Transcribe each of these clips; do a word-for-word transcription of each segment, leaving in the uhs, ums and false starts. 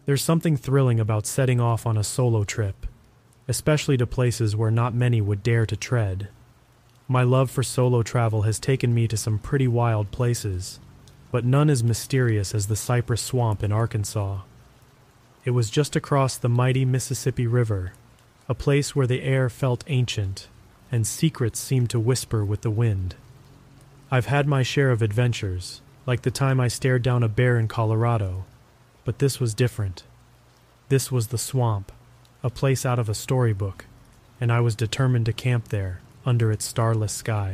There's something thrilling about setting off on a solo trip, especially to places where not many would dare to tread. My love for solo travel has taken me to some pretty wild places, but none as mysterious as the Cypress Swamp in Arkansas. It was just across the mighty Mississippi River, a place where the air felt ancient, and secrets seemed to whisper with the wind. I've had my share of adventures, like the time I stared down a bear in Colorado, but this was different. This was the swamp, a place out of a storybook, and I was determined to camp there, under its starless sky.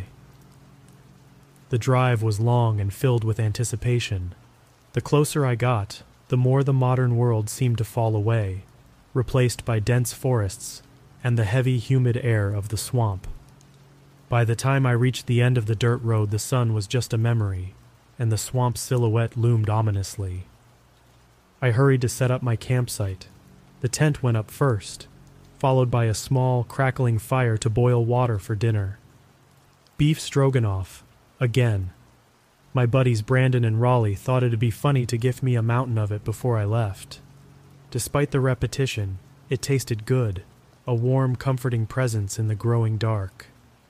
The drive was long and filled with anticipation. The closer I got, the more the modern world seemed to fall away, replaced by dense forests and the heavy, humid air of the swamp. By the time I reached the end of the dirt road, the sun was just a memory, and the swamp silhouette loomed ominously. I hurried to set up my campsite. The tent went up first, followed by a small, crackling fire to boil water for dinner. Beef stroganoff, again. My buddies Brandon and Raleigh thought it'd be funny to gift me a mountain of it before I left. Despite the repetition, it tasted good, a warm, comforting presence in the growing dark.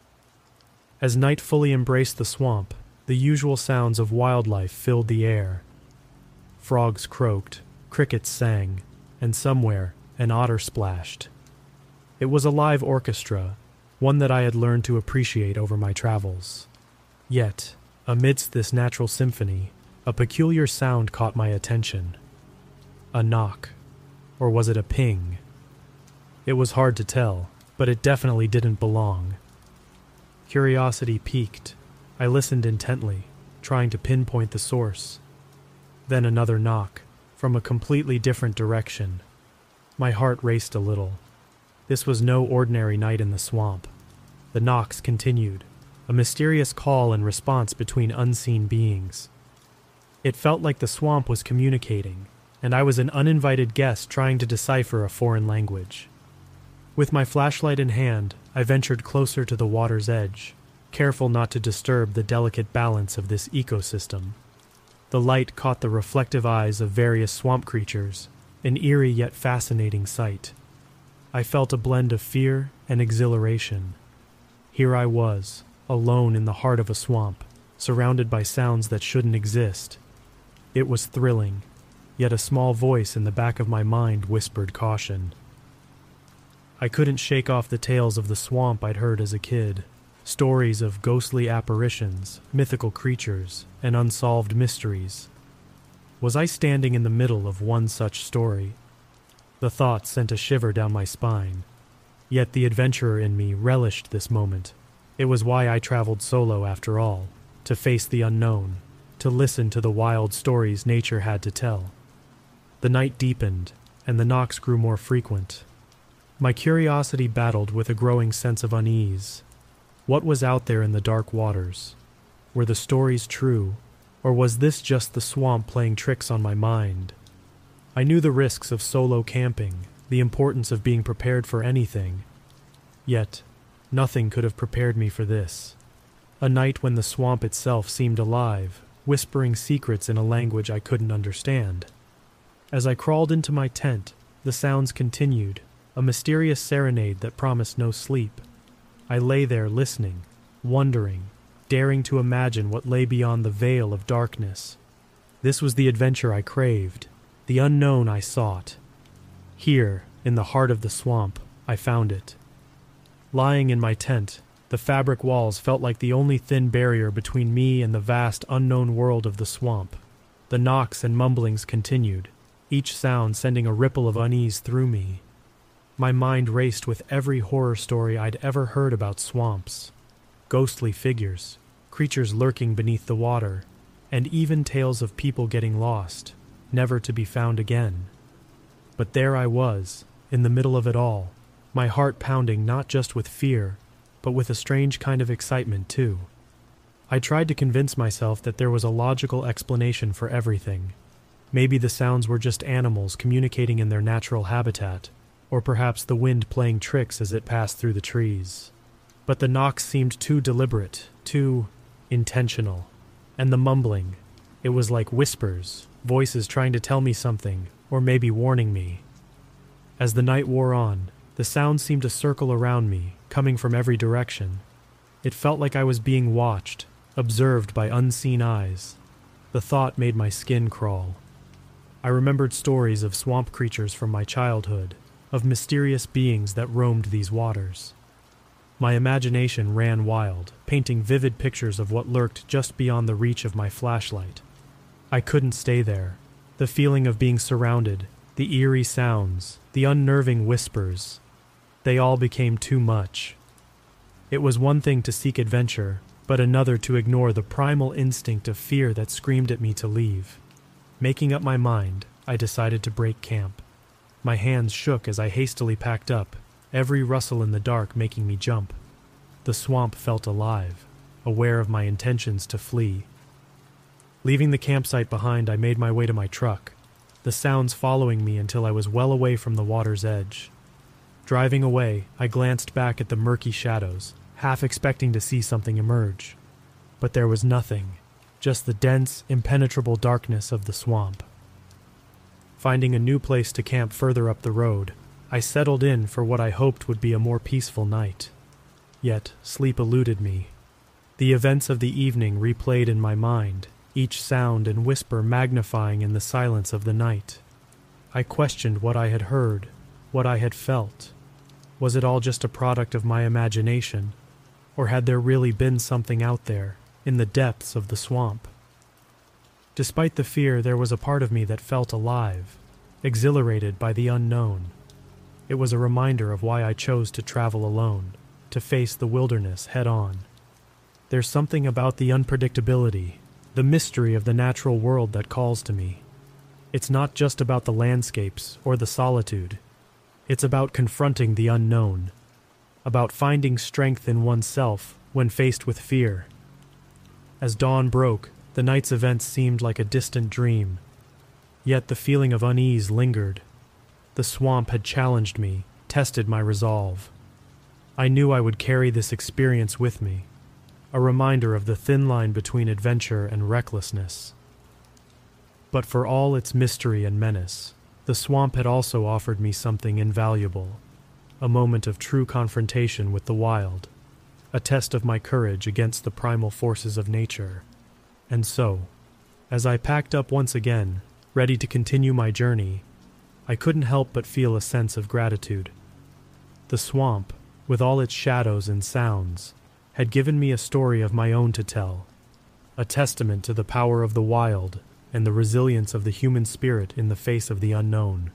As night fully embraced the swamp, the usual sounds of wildlife filled the air. Frogs croaked, crickets sang, and somewhere an otter splashed. It was a live orchestra, one that I had learned to appreciate over my travels. Yet, amidst this natural symphony, a peculiar sound caught my attention. A knock. Or was it a ping? It was hard to tell, but it definitely didn't belong. Curiosity piqued. I listened intently, trying to pinpoint the source. Then another knock, from a completely different direction. My heart raced a little. This was no ordinary night in the swamp. The knocks continued, a mysterious call and response between unseen beings. It felt like the swamp was communicating, and I was an uninvited guest trying to decipher a foreign language. With my flashlight in hand, I ventured closer to the water's edge, careful not to disturb the delicate balance of this ecosystem. The light caught the reflective eyes of various swamp creatures, an eerie yet fascinating sight. I felt a blend of fear and exhilaration. Here I was, alone in the heart of a swamp, surrounded by sounds that shouldn't exist. It was thrilling, yet a small voice in the back of my mind whispered caution. I couldn't shake off the tales of the swamp I'd heard as a kid, stories of ghostly apparitions, mythical creatures, and unsolved mysteries. Was I standing in the middle of one such story? The thought sent a shiver down my spine. Yet the adventurer in me relished this moment. It was why I traveled solo after all, to face the unknown, to listen to the wild stories nature had to tell. The night deepened, and the knocks grew more frequent. My curiosity battled with a growing sense of unease. What was out there in the dark waters? Were the stories true, or was this just the swamp playing tricks on my mind? I knew the risks of solo camping, the importance of being prepared for anything. Yet, nothing could have prepared me for this. A night when the swamp itself seemed alive, whispering secrets in a language I couldn't understand. As I crawled into my tent, the sounds continued, a mysterious serenade that promised no sleep. I lay there listening, wondering, daring to imagine what lay beyond the veil of darkness. This was the adventure I craved, the unknown I sought. Here, in the heart of the swamp, I found it. Lying in my tent, the fabric walls felt like the only thin barrier between me and the vast unknown world of the swamp. The knocks and mumblings continued, each sound sending a ripple of unease through me. My mind raced with every horror story I'd ever heard about swamps. Ghostly figures, creatures lurking beneath the water, and even tales of people getting lost, never to be found again. But there I was, in the middle of it all, my heart pounding not just with fear, but with a strange kind of excitement too. I tried to convince myself that there was a logical explanation for everything. Maybe the sounds were just animals communicating in their natural habitat, or perhaps the wind playing tricks as it passed through the trees. But the knocks seemed too deliberate, too intentional. And the mumbling, it was like whispers, voices trying to tell me something, or maybe warning me. As the night wore on, the sounds seemed to circle around me, coming from every direction. It felt like I was being watched, observed by unseen eyes. The thought made my skin crawl. I remembered stories of swamp creatures from my childhood, of mysterious beings that roamed these waters. My imagination ran wild, painting vivid pictures of what lurked just beyond the reach of my flashlight. I couldn't stay there. The feeling of being surrounded, the eerie sounds, the unnerving whispers, they all became too much. It was one thing to seek adventure, but another to ignore the primal instinct of fear that screamed at me to leave. Making up my mind, I decided to break camp. My hands shook as I hastily packed up, every rustle in the dark making me jump. The swamp felt alive, aware of my intentions to flee. Leaving the campsite behind, I made my way to my truck, the sounds following me until I was well away from the water's edge. Driving away, I glanced back at the murky shadows, half expecting to see something emerge. But there was nothing, just the dense, impenetrable darkness of the swamp. Finding a new place to camp further up the road, I settled in for what I hoped would be a more peaceful night. Yet, sleep eluded me. The events of the evening replayed in my mind, each sound and whisper magnifying in the silence of the night. I questioned what I had heard, what I had felt. Was it all just a product of my imagination, or had there really been something out there, in the depths of the swamp? Despite the fear, there was a part of me that felt alive, exhilarated by the unknown. It was a reminder of why I chose to travel alone, to face the wilderness head-on. There's something about the unpredictability, the mystery of the natural world that calls to me. It's not just about the landscapes or the solitude. It's about confronting the unknown, about finding strength in oneself when faced with fear. As dawn broke, the night's events seemed like a distant dream, yet the feeling of unease lingered. The swamp had challenged me, tested my resolve. I knew I would carry this experience with me, a reminder of the thin line between adventure and recklessness. But for all its mystery and menace, the swamp had also offered me something invaluable, a moment of true confrontation with the wild, a test of my courage against the primal forces of nature. And so, as I packed up once again, ready to continue my journey, I couldn't help but feel a sense of gratitude. The swamp, with all its shadows and sounds, had given me a story of my own to tell, a testament to the power of the wild and the resilience of the human spirit in the face of the unknown.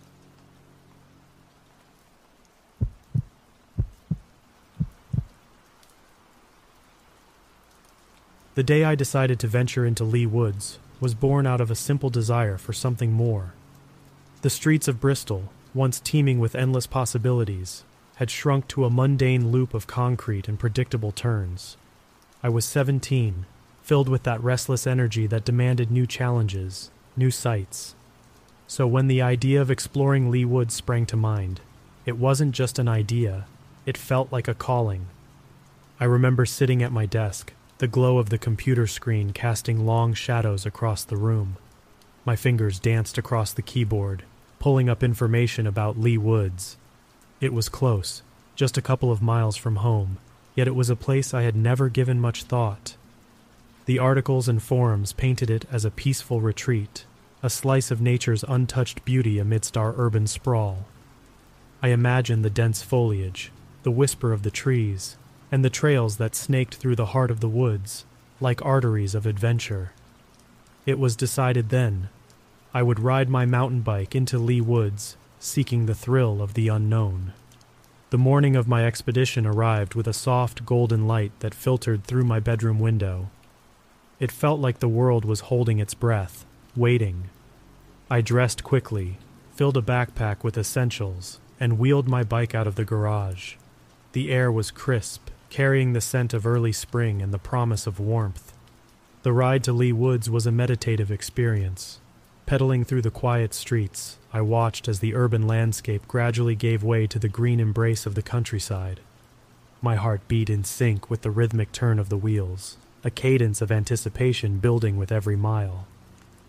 The day I decided to venture into Leigh Woods was born out of a simple desire for something more. The streets of Bristol, once teeming with endless possibilities, had shrunk to a mundane loop of concrete and predictable turns. I was seventeen, filled with that restless energy that demanded new challenges, new sights. So when the idea of exploring Leigh Woods sprang to mind, it wasn't just an idea, it felt like a calling. I remember sitting at my desk, the glow of the computer screen casting long shadows across the room. My fingers danced across the keyboard, pulling up information about Leigh Woods. It was close, just a couple of miles from home, yet it was a place I had never given much thought. The articles and forums painted it as a peaceful retreat, a slice of nature's untouched beauty amidst our urban sprawl. I imagined the dense foliage, the whisper of the trees, and the trails that snaked through the heart of the woods, like arteries of adventure. It was decided then, I would ride my mountain bike into Leigh Woods, seeking the thrill of the unknown. The morning of my expedition arrived with a soft golden light that filtered through my bedroom window. It felt like the world was holding its breath, waiting. I dressed quickly, filled a backpack with essentials, and wheeled my bike out of the garage. The air was crisp, carrying the scent of early spring and the promise of warmth. The ride to Leigh Woods was a meditative experience. Pedaling through the quiet streets, I watched as the urban landscape gradually gave way to the green embrace of the countryside. My heart beat in sync with the rhythmic turn of the wheels, a cadence of anticipation building with every mile.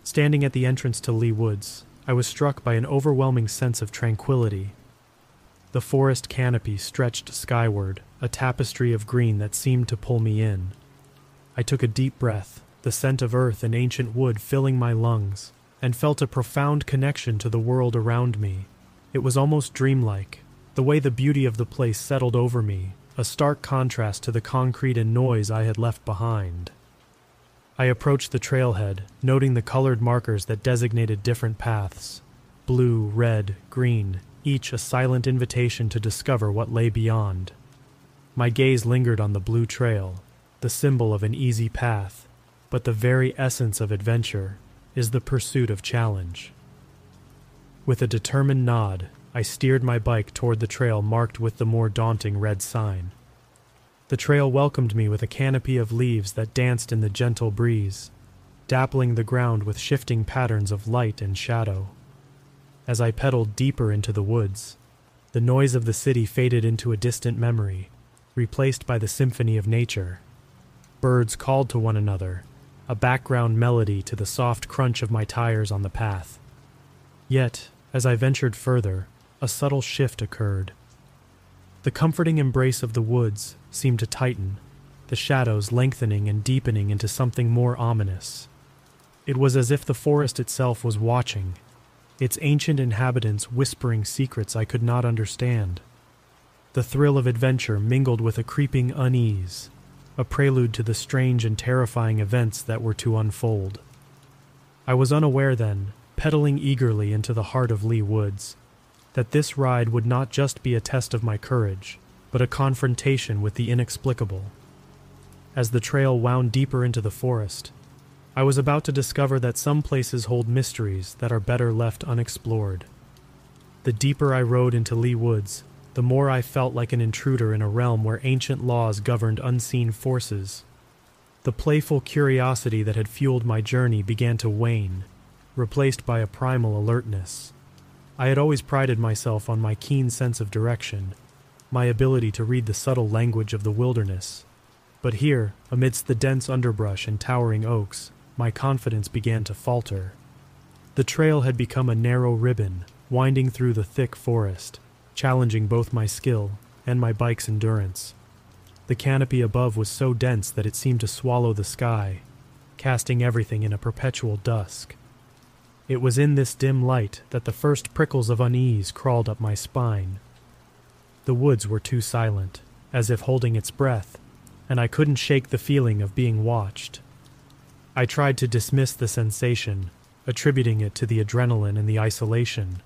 Standing at the entrance to Lee Woods, I was struck by an overwhelming sense of tranquility. The forest canopy stretched skyward, a tapestry of green that seemed to pull me in. I took a deep breath, the scent of earth and ancient wood filling my lungs, and felt a profound connection to the world around me. It was almost dreamlike, the way the beauty of the place settled over me, a stark contrast to the concrete and noise I had left behind. I approached the trailhead, noting the colored markers that designated different paths. Blue, red, green, each a silent invitation to discover what lay beyond. My gaze lingered on the blue trail, the symbol of an easy path, but the very essence of adventure is the pursuit of challenge. With a determined nod, I steered my bike toward the trail marked with the more daunting red sign. The trail welcomed me with a canopy of leaves that danced in the gentle breeze, dappling the ground with shifting patterns of light and shadow. As I pedaled deeper into the woods, the noise of the city faded into a distant memory, replaced by the symphony of nature. Birds called to one another, a background melody to the soft crunch of my tires on the path. Yet, as I ventured further, a subtle shift occurred. The comforting embrace of the woods seemed to tighten, the shadows lengthening and deepening into something more ominous. It was as if the forest itself was watching, its ancient inhabitants whispering secrets I could not understand. The thrill of adventure mingled with a creeping unease, a prelude to the strange and terrifying events that were to unfold. I was unaware then, pedaling eagerly into the heart of Lee Woods, that this ride would not just be a test of my courage, but a confrontation with the inexplicable. As the trail wound deeper into the forest, I was about to discover that some places hold mysteries that are better left unexplored. The deeper I rode into Lee Woods, the more I felt like an intruder in a realm where ancient laws governed unseen forces. The playful curiosity that had fueled my journey began to wane, replaced by a primal alertness. I had always prided myself on my keen sense of direction, my ability to read the subtle language of the wilderness. But here, amidst the dense underbrush and towering oaks, my confidence began to falter. The trail had become a narrow ribbon, winding through the thick forest, challenging both my skill and my bike's endurance. The canopy above was so dense that it seemed to swallow the sky, casting everything in a perpetual dusk. It was in this dim light that the first prickles of unease crawled up my spine. The woods were too silent, as if holding its breath, and I couldn't shake the feeling of being watched. I tried to dismiss the sensation, attributing it to the adrenaline and the isolation.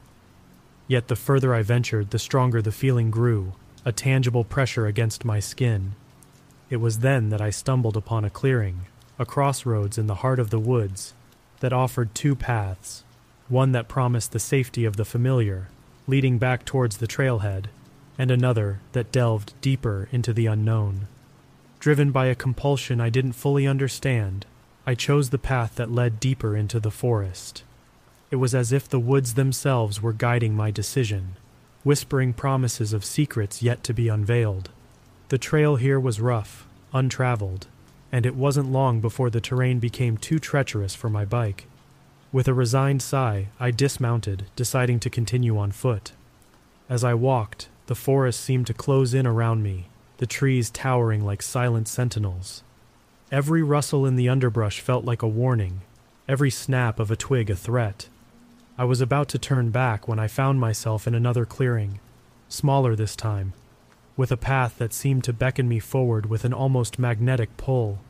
Yet the further I ventured, the stronger the feeling grew, a tangible pressure against my skin. It was then that I stumbled upon a clearing, a crossroads in the heart of the woods, that offered two paths, one that promised the safety of the familiar, leading back towards the trailhead, and another that delved deeper into the unknown. Driven by a compulsion I didn't fully understand, I chose the path that led deeper into the forest. It was as if the woods themselves were guiding my decision, whispering promises of secrets yet to be unveiled. The trail here was rough, untraveled, and it wasn't long before the terrain became too treacherous for my bike. With a resigned sigh, I dismounted, deciding to continue on foot. As I walked, the forest seemed to close in around me, the trees towering like silent sentinels. Every rustle in the underbrush felt like a warning, every snap of a twig a threat. I was about to turn back when I found myself in another clearing, smaller this time, with a path that seemed to beckon me forward with an almost magnetic pull.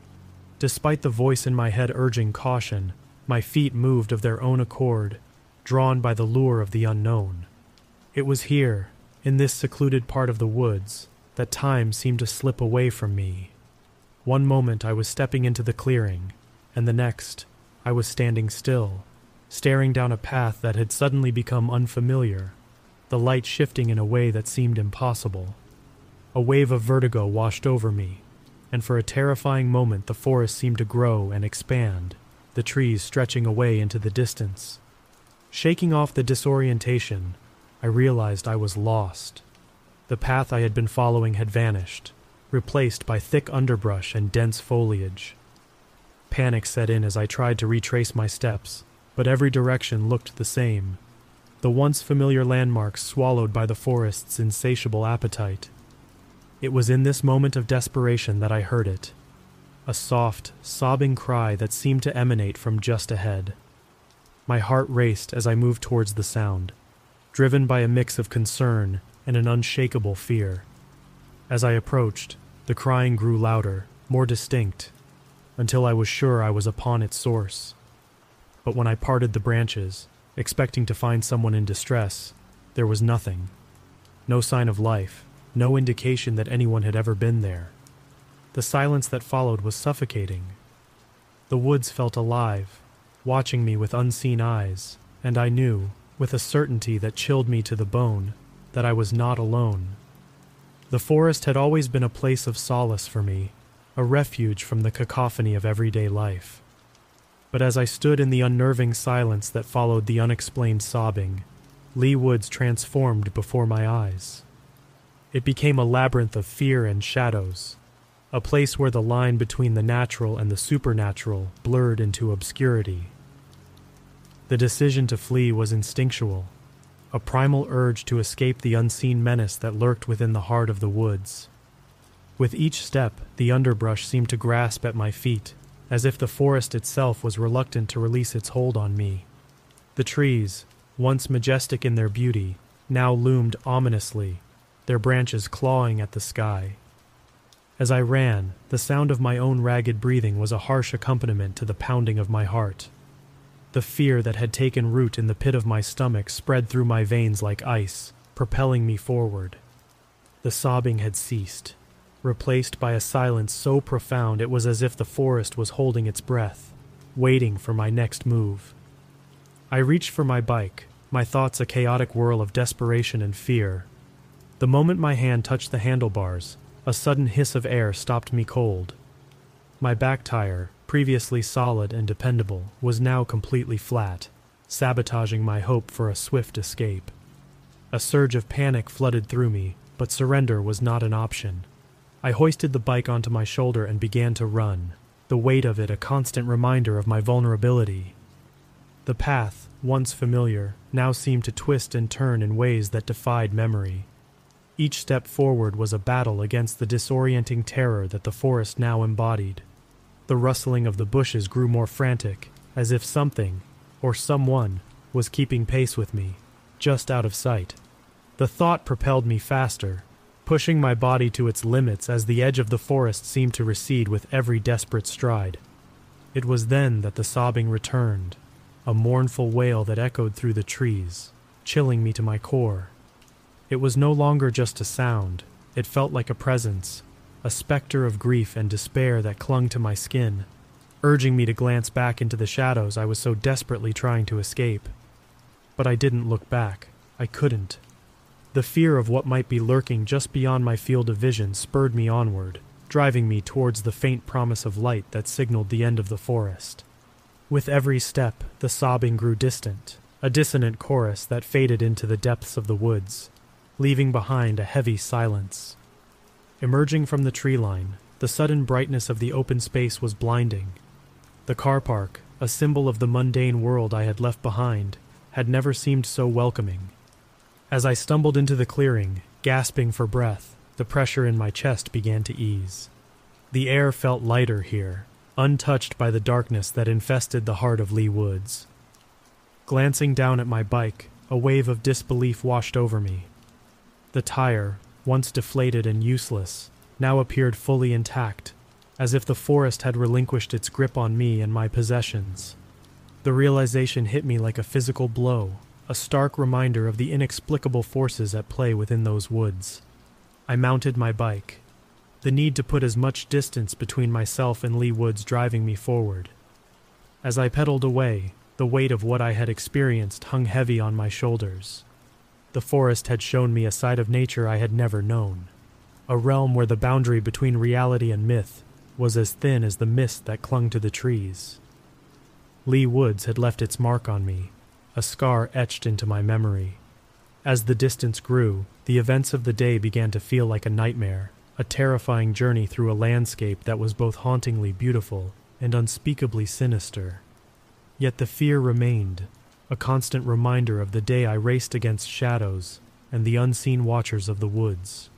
Despite the voice in my head urging caution, my feet moved of their own accord, drawn by the lure of the unknown. It was here, in this secluded part of the woods, that time seemed to slip away from me. One moment I was stepping into the clearing, and the next, I was standing still, staring down a path that had suddenly become unfamiliar, the light shifting in a way that seemed impossible. A wave of vertigo washed over me, and for a terrifying moment the forest seemed to grow and expand, the trees stretching away into the distance. Shaking off the disorientation, I realized I was lost. The path I had been following had vanished, replaced by thick underbrush and dense foliage. Panic set in as I tried to retrace my steps, but every direction looked the same. The once familiar landmarks swallowed by the forest's insatiable appetite. It was in this moment of desperation that I heard it. A soft, sobbing cry that seemed to emanate from just ahead. My heart raced as I moved towards the sound, driven by a mix of concern and an unshakable fear. As I approached, the crying grew louder, more distinct, until I was sure I was upon its source. But when I parted the branches, expecting to find someone in distress, there was nothing. No sign of life, no indication that anyone had ever been there. The silence that followed was suffocating. The woods felt alive, watching me with unseen eyes, and I knew, with a certainty that chilled me to the bone, that I was not alone. The forest had always been a place of solace for me, a refuge from the cacophony of everyday life. But as I stood in the unnerving silence that followed the unexplained sobbing, Leigh Woods transformed before my eyes. It became a labyrinth of fear and shadows, a place where the line between the natural and the supernatural blurred into obscurity. The decision to flee was instinctual, a primal urge to escape the unseen menace that lurked within the heart of the woods. With each step, the underbrush seemed to grasp at my feet, as if the forest itself was reluctant to release its hold on me. The trees, once majestic in their beauty, now loomed ominously, their branches clawing at the sky. As I ran, the sound of my own ragged breathing was a harsh accompaniment to the pounding of my heart. The fear that had taken root in the pit of my stomach spread through my veins like ice, propelling me forward. The sobbing had ceased, replaced by a silence so profound it was as if the forest was holding its breath, waiting for my next move. I reached for my bike, my thoughts a chaotic whirl of desperation and fear. The moment my hand touched the handlebars, a sudden hiss of air stopped me cold. My back tire, previously solid and dependable, was now completely flat, sabotaging my hope for a swift escape. A surge of panic flooded through me, but surrender was not an option. I hoisted the bike onto my shoulder and began to run, the weight of it a constant reminder of my vulnerability. The path, once familiar, now seemed to twist and turn in ways that defied memory. Each step forward was a battle against the disorienting terror that the forest now embodied. The rustling of the bushes grew more frantic, as if something, or someone, was keeping pace with me, just out of sight. The thought propelled me faster, pushing my body to its limits as the edge of the forest seemed to recede with every desperate stride. It was then that the sobbing returned, a mournful wail that echoed through the trees, chilling me to my core. It was no longer just a sound, it felt like a presence, a specter of grief and despair that clung to my skin, urging me to glance back into the shadows I was so desperately trying to escape. But I didn't look back. I couldn't. The fear of what might be lurking just beyond my field of vision spurred me onward, driving me towards the faint promise of light that signaled the end of the forest. With every step, the sobbing grew distant, a dissonant chorus that faded into the depths of the woods, leaving behind a heavy silence. Emerging from the tree line, the sudden brightness of the open space was blinding. The car park, a symbol of the mundane world I had left behind, had never seemed so welcoming. As I stumbled into the clearing, gasping for breath, the pressure in my chest began to ease. The air felt lighter here, untouched by the darkness that infested the heart of Leigh Woods. Glancing down at my bike, a wave of disbelief washed over me. The tire, once deflated and useless, now appeared fully intact, as if the forest had relinquished its grip on me and my possessions. The realization hit me like a physical blow, a stark reminder of the inexplicable forces at play within those woods. I mounted my bike, the need to put as much distance between myself and Leigh Woods driving me forward. As I pedaled away, the weight of what I had experienced hung heavy on my shoulders. The forest had shown me a side of nature I had never known, a realm where the boundary between reality and myth was as thin as the mist that clung to the trees. Leigh Woods had left its mark on me, a scar etched into my memory. As the distance grew, the events of the day began to feel like a nightmare, a terrifying journey through a landscape that was both hauntingly beautiful and unspeakably sinister. Yet the fear remained, a constant reminder of the day I raced against shadows and the unseen watchers of the woods.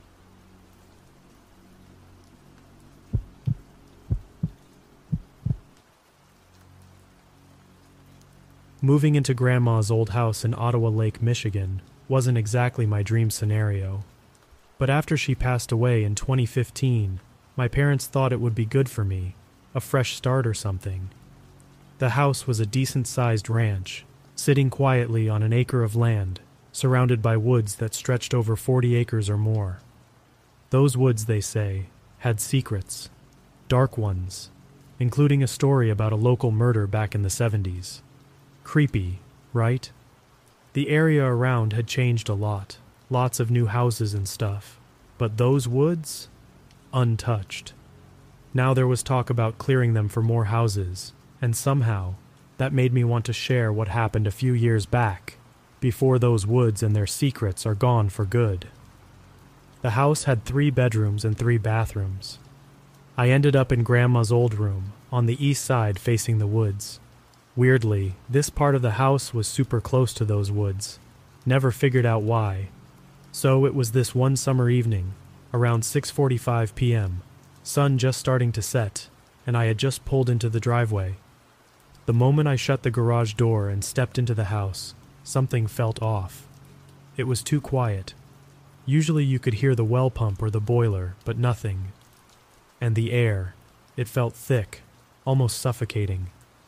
Moving into Grandma's old house in Ottawa Lake, Michigan, wasn't exactly my dream scenario. But after she passed away in twenty fifteen, my parents thought it would be good for me, a fresh start or something. The house was a decent-sized ranch, sitting quietly on an acre of land, surrounded by woods that stretched over forty acres or more. Those woods, they say, had secrets, dark ones, including a story about a local murder back in the seventies. Creepy, right? The area around had changed a lot, lots of new houses and stuff, but those woods? Untouched. Now there was talk about clearing them for more houses, and somehow, that made me want to share what happened a few years back, before those woods and their secrets are gone for good. The house had three bedrooms and three bathrooms. I ended up in Grandma's old room, on the east side facing the woods. Weirdly, this part of the house was super close to those woods. Never figured out why. So it was this one summer evening, around six forty-five p.m., sun just starting to set, and I had just pulled into the driveway. The moment I shut the garage door and stepped into the house, something felt off. It was too quiet. Usually you could hear the well pump or the boiler, but nothing. And the air, it felt thick, almost suffocating.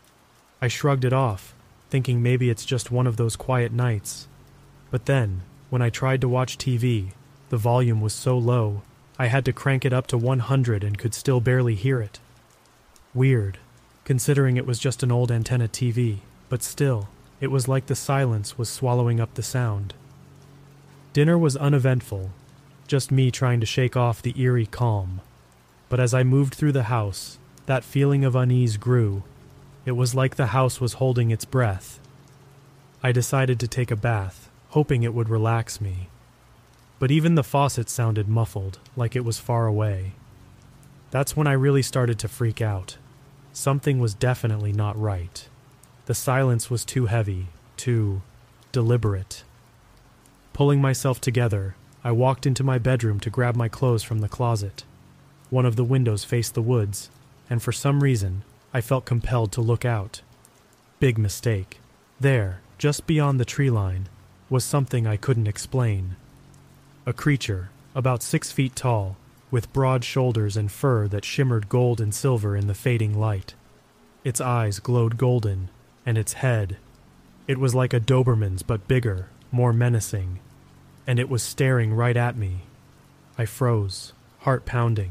I shrugged it off, thinking maybe it's just one of those quiet nights. But then, when I tried to watch T V, the volume was so low, I had to crank it up to one hundred and could still barely hear it. Weird, considering it was just an old antenna T V, but still, it was like the silence was swallowing up the sound. Dinner was uneventful, just me trying to shake off the eerie calm. But as I moved through the house, that feeling of unease grew. It was like the house was holding its breath. I decided to take a bath, hoping it would relax me. But even the faucet sounded muffled, like it was far away. That's when I really started to freak out. Something was definitely not right. The silence was too heavy, too deliberate. Pulling myself together, I walked into my bedroom to grab my clothes from the closet. One of the windows faced the woods, and for some reason, I felt compelled to look out. Big mistake. There, just beyond the tree line, was something I couldn't explain. A creature, about six feet tall, with broad shoulders and fur that shimmered gold and silver in the fading light. Its eyes glowed golden, and its head. It was like a Doberman's but bigger, more menacing, and it was staring right at me. I froze, heart pounding.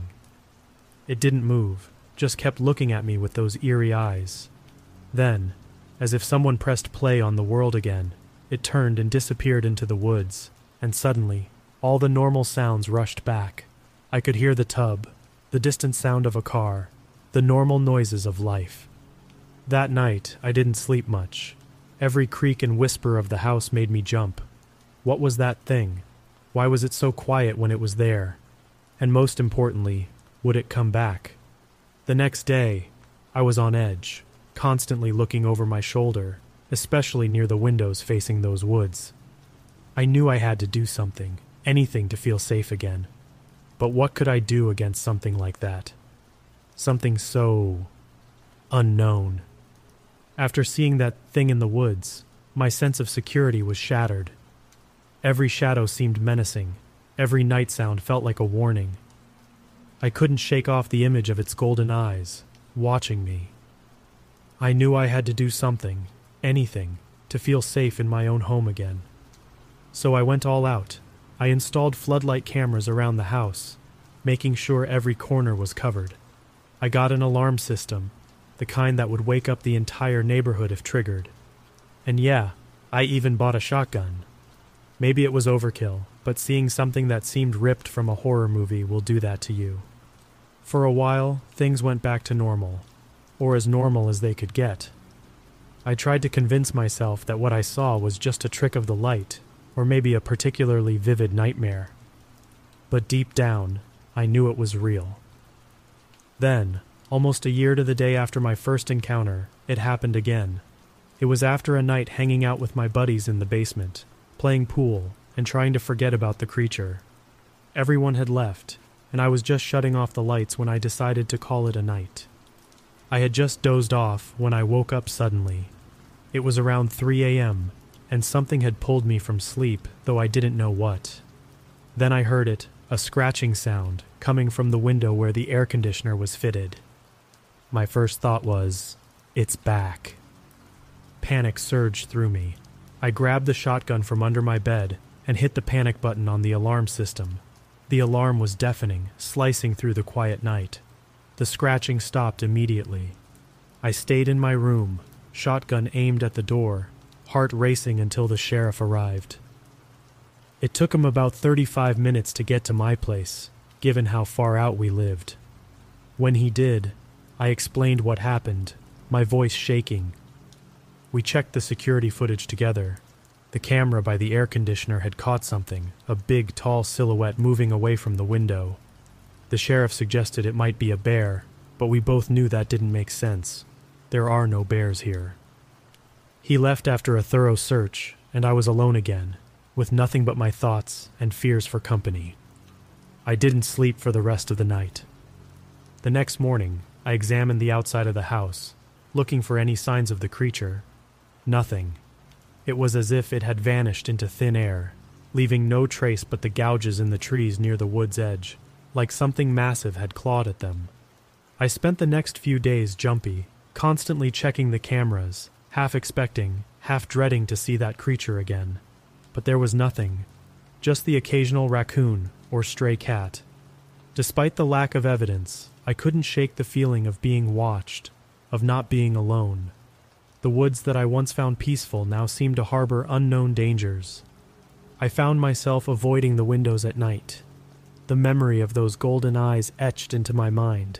It didn't move, just kept looking at me with those eerie eyes. Then, as if someone pressed play on the world again, it turned and disappeared into the woods, and suddenly, all the normal sounds rushed back. I could hear the tub, the distant sound of a car, the normal noises of life. That night, I didn't sleep much. Every creak and whisper of the house made me jump. What was that thing? Why was it so quiet when it was there? And most importantly, would it come back? The next day, I was on edge, constantly looking over my shoulder, especially near the windows facing those woods. I knew I had to do something, anything to feel safe again. But what could I do against something like that? Something so unknown. After seeing that thing in the woods, my sense of security was shattered. Every shadow seemed menacing. Every night sound felt like a warning. I couldn't shake off the image of its golden eyes, watching me. I knew I had to do something, anything, to feel safe in my own home again. So I went all out. I installed floodlight cameras around the house, making sure every corner was covered. I got an alarm system, the kind that would wake up the entire neighborhood if triggered. And yeah, I even bought a shotgun. Maybe it was overkill, but seeing something that seemed ripped from a horror movie will do that to you. For a while, things went back to normal, or as normal as they could get. I tried to convince myself that what I saw was just a trick of the light, or maybe a particularly vivid nightmare. But deep down, I knew it was real. Then, Almost a year to the day after my first encounter, it happened again. It was after a night hanging out with my buddies in the basement, playing pool, and trying to forget about the creature. Everyone had left, and I was just shutting off the lights when I decided to call it a night. I had just dozed off when I woke up suddenly. It was around three a.m., and something had pulled me from sleep, though I didn't know what. Then I heard it, a scratching sound, coming from the window where the air conditioner was fitted. My first thought was, it's back. Panic surged through me. I grabbed the shotgun from under my bed and hit the panic button on the alarm system. The alarm was deafening, slicing through the quiet night. The scratching stopped immediately. I stayed in my room, shotgun aimed at the door, heart racing until the sheriff arrived. It took him about thirty-five minutes to get to my place, given how far out we lived. When he did, I explained what happened, my voice shaking. We checked the security footage together. The camera by the air conditioner had caught something, a big, tall silhouette moving away from the window. The sheriff suggested it might be a bear, but we both knew that didn't make sense. There are no bears here. He left after a thorough search, and I was alone again, with nothing but my thoughts and fears for company. I didn't sleep for the rest of the night. The next morning, I examined the outside of the house, looking for any signs of the creature. Nothing. It was as if it had vanished into thin air, leaving no trace but the gouges in the trees near the wood's edge, like something massive had clawed at them. I spent the next few days jumpy, constantly checking the cameras, half expecting, half dreading to see that creature again. But there was nothing, just the occasional raccoon or stray cat. Despite the lack of evidence, I couldn't shake the feeling of being watched, of not being alone. The woods that I once found peaceful now seemed to harbor unknown dangers. I found myself avoiding the windows at night, the memory of those golden eyes etched into my mind.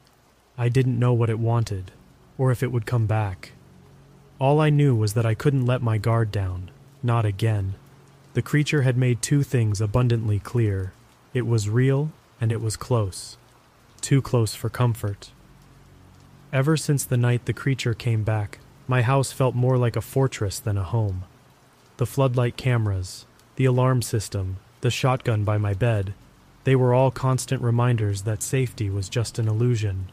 I didn't know what it wanted, or if it would come back. All I knew was that I couldn't let my guard down, not again. The creature had made two things abundantly clear. It was real, and it was close. Too close for comfort. Ever since the night the creature came back, my house felt more like a fortress than a home. The floodlight cameras, the alarm system, the shotgun by my bed, they were all constant reminders that safety was just an illusion.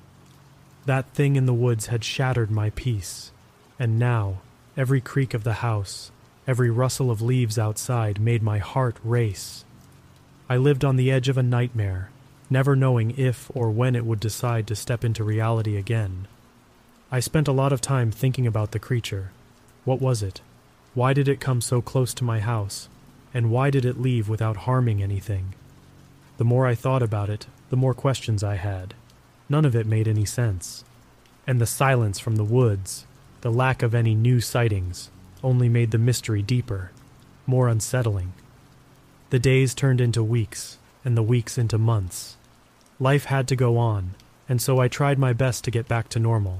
That thing in the woods had shattered my peace, and now, every creak of the house, every rustle of leaves outside made my heart race. I lived on the edge of a nightmare, never knowing if or when it would decide to step into reality again. I spent a lot of time thinking about the creature. What was it? Why did it come so close to my house? And why did it leave without harming anything? The more I thought about it, the more questions I had. None of it made any sense. And the silence from the woods, the lack of any new sightings, only made the mystery deeper, more unsettling. The days turned into weeks, and the weeks into months. Life had to go on, and so I tried my best to get back to normal.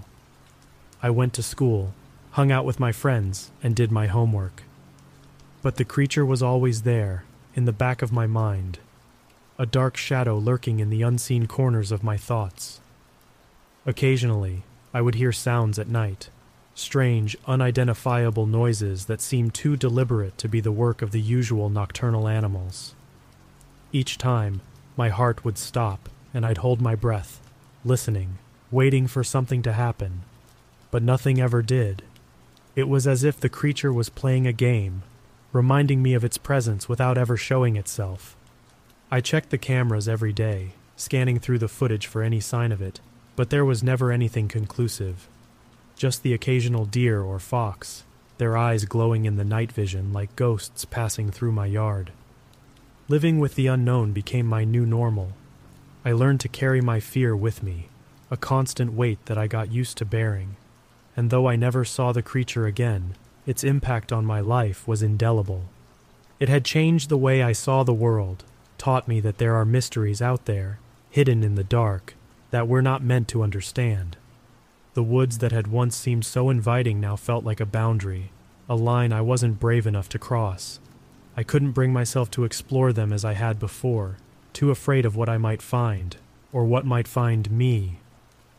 I went to school, hung out with my friends, and did my homework. But the creature was always there, in the back of my mind, a dark shadow lurking in the unseen corners of my thoughts. Occasionally, I would hear sounds at night, strange, unidentifiable noises that seemed too deliberate to be the work of the usual nocturnal animals. Each time, my heart would stop, and I'd hold my breath, listening, waiting for something to happen. But nothing ever did. It was as if the creature was playing a game, reminding me of its presence without ever showing itself. I checked the cameras every day, scanning through the footage for any sign of it, but there was never anything conclusive. Just the occasional deer or fox, their eyes glowing in the night vision like ghosts passing through my yard. Living with the unknown became my new normal. I learned to carry my fear with me, a constant weight that I got used to bearing. And though I never saw the creature again, its impact on my life was indelible. It had changed the way I saw the world, taught me that there are mysteries out there, hidden in the dark, that we're not meant to understand. The woods that had once seemed so inviting now felt like a boundary, a line I wasn't brave enough to cross. I couldn't bring myself to explore them as I had before, too afraid of what I might find, or what might find me.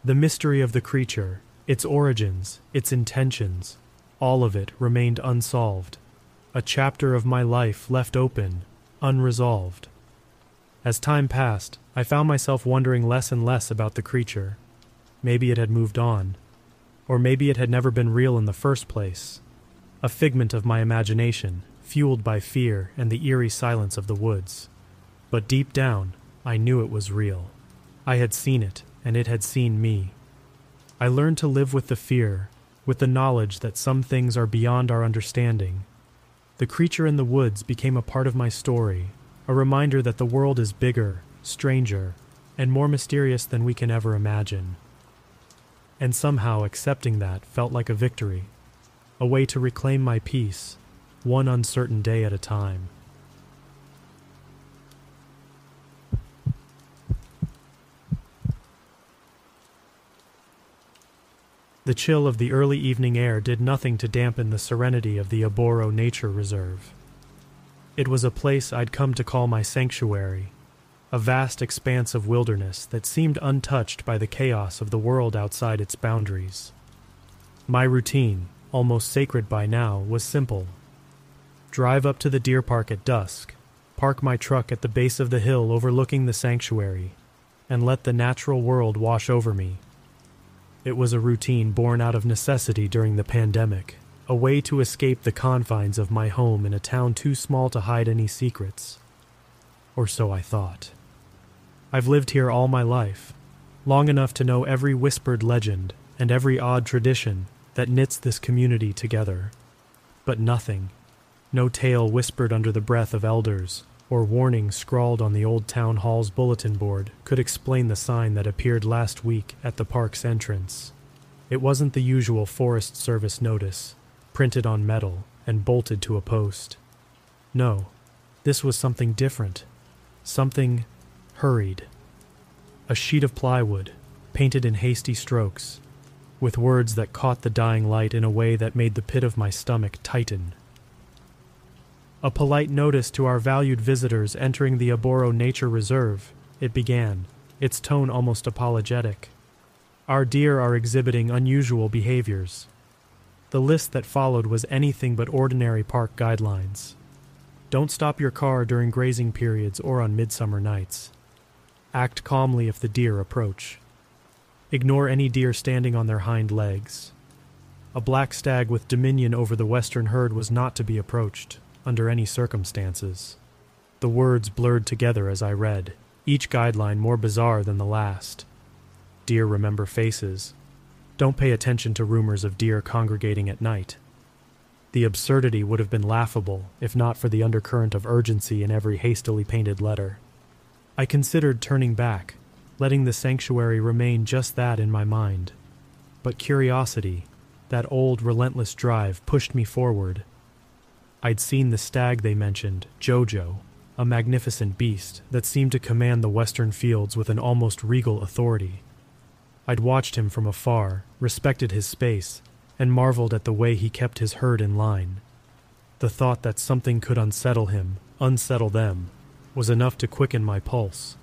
The mystery of the creature, its origins, its intentions, all of it remained unsolved. A chapter of my life left open, unresolved. As time passed, I found myself wondering less and less about the creature. Maybe it had moved on. Or maybe it had never been real in the first place. A figment of my imagination, fueled by fear and the eerie silence of the woods. But deep down, I knew it was real. I had seen it, and it had seen me. I learned to live with the fear, with the knowledge that some things are beyond our understanding. The creature in the woods became a part of my story, a reminder that the world is bigger, stranger, and more mysterious than we can ever imagine. And somehow accepting that felt like a victory, a way to reclaim my peace, one uncertain day at a time. The chill of the early evening air did nothing to dampen the serenity of the Aboro Nature Reserve. It was a place I'd come to call my sanctuary, a vast expanse of wilderness that seemed untouched by the chaos of the world outside its boundaries. My routine, almost sacred by now, was simple. Drive up to the deer park at dusk, park my truck at the base of the hill overlooking the sanctuary, and let the natural world wash over me. It was a routine born out of necessity during the pandemic, a way to escape the confines of my home in a town too small to hide any secrets. Or so I thought. I've lived here all my life, long enough to know every whispered legend and every odd tradition that knits this community together. But nothing, no tale whispered under the breath of elders, or warning scrawled on the old town hall's bulletin board could explain the sign that appeared last week at the park's entrance. It wasn't the usual Forest Service notice, printed on metal and bolted to a post. No, this was something different, something hurried. A sheet of plywood, painted in hasty strokes, with words that caught the dying light in a way that made the pit of my stomach tighten. A polite notice to our valued visitors entering the Aboro Nature Reserve, it began, its tone almost apologetic. Our deer are exhibiting unusual behaviors. The list that followed was anything but ordinary park guidelines. Don't stop your car during grazing periods or on midsummer nights. Act calmly if the deer approach. Ignore any deer standing on their hind legs. A black stag with dominion over the western herd was not to be approached, under any circumstances. The words blurred together as I read, each guideline more bizarre than the last. Deer remember faces. Don't pay attention to rumors of deer congregating at night. The absurdity would have been laughable if not for the undercurrent of urgency in every hastily painted letter. I considered turning back, letting the sanctuary remain just that in my mind. But curiosity, that old relentless drive, pushed me forward. I'd seen the stag they mentioned, Jojo, a magnificent beast that seemed to command the western fields with an almost regal authority. I'd watched him from afar, respected his space, and marveled at the way he kept his herd in line. The thought that something could unsettle him, unsettle them, was enough to quicken my pulse.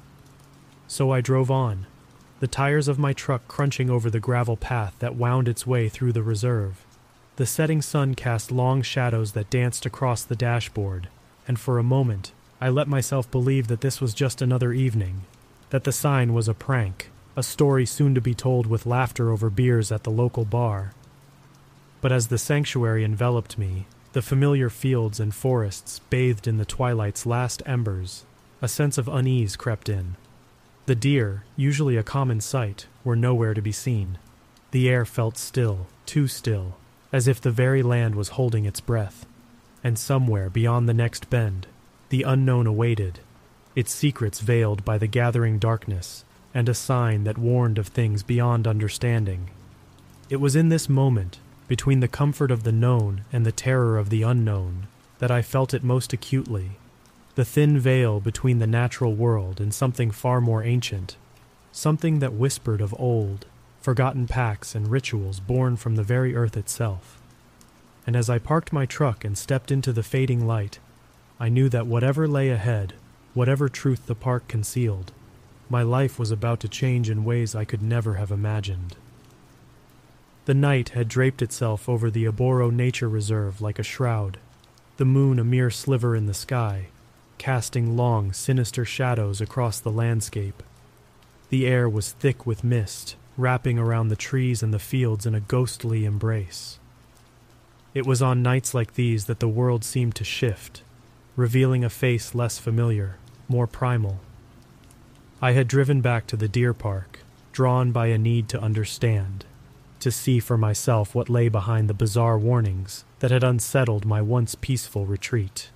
So I drove on, the tires of my truck crunching over the gravel path that wound its way through the reserve. The setting sun cast long shadows that danced across the dashboard, and for a moment I let myself believe that this was just another evening, that the sign was a prank, a story soon to be told with laughter over beers at the local bar. But as the sanctuary enveloped me, the familiar fields and forests bathed in the twilight's last embers, a sense of unease crept in. The deer, usually a common sight, were nowhere to be seen. The air felt still, too still, as if the very land was holding its breath. And somewhere beyond the next bend, the unknown awaited, its secrets veiled by the gathering darkness, and a sign that warned of things beyond understanding. It was in this moment, between the comfort of the known and the terror of the unknown, that I felt it most acutely. The thin veil between the natural world and something far more ancient, something that whispered of old, forgotten pacts and rituals born from the very earth itself. And as I parked my truck and stepped into the fading light, I knew that whatever lay ahead, whatever truth the park concealed, My life was about to change in ways I could never have imagined. The night had draped itself over the Oboro Nature Reserve like a shroud, the moon a mere sliver in the sky, casting long, sinister shadows across the landscape. The air was thick with mist, wrapping around the trees and the fields in a ghostly embrace. It was on nights like these that the world seemed to shift, revealing a face less familiar, more primal. I had driven back to the deer park, drawn by a need to understand, to see for myself what lay behind the bizarre warnings that had unsettled my once peaceful retreat.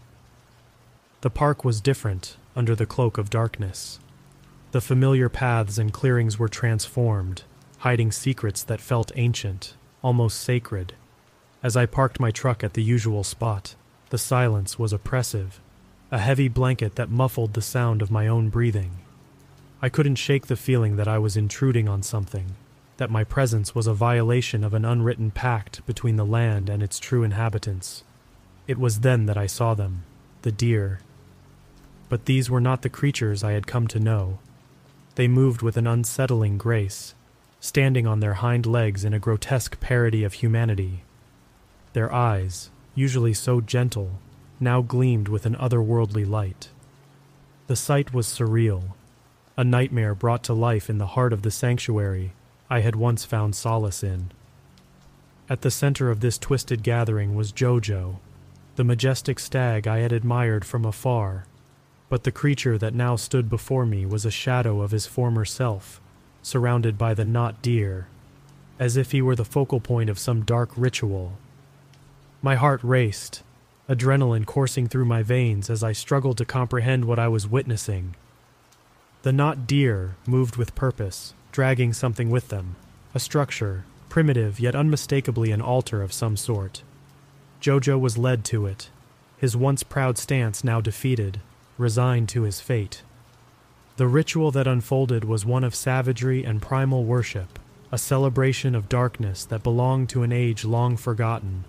The park was different under the cloak of darkness. The familiar paths and clearings were transformed, hiding secrets that felt ancient, almost sacred. As I parked my truck at the usual spot, the silence was oppressive, a heavy blanket that muffled the sound of my own breathing. I couldn't shake the feeling that I was intruding on something, that my presence was a violation of an unwritten pact between the land and its true inhabitants. It was then that I saw them, the deer. But these were not the creatures I had come to know. They moved with an unsettling grace, standing on their hind legs in a grotesque parody of humanity. Their eyes, usually so gentle, now gleamed with an otherworldly light. The sight was surreal, a nightmare brought to life in the heart of the sanctuary I had once found solace in. At the center of this twisted gathering was Jojo, the majestic stag I had admired from afar, but the creature that now stood before me was a shadow of his former self, surrounded by the not deer, as if he were the focal point of some dark ritual. My heart raced, adrenaline coursing through my veins as I struggled to comprehend what I was witnessing. The not deer moved with purpose, dragging something with them, a structure, primitive yet unmistakably an altar of some sort. Jojo was led to it, his once proud stance now defeated, resigned to his fate. The ritual that unfolded was one of savagery and primal worship, a celebration of darkness that belonged to an age long forgotten.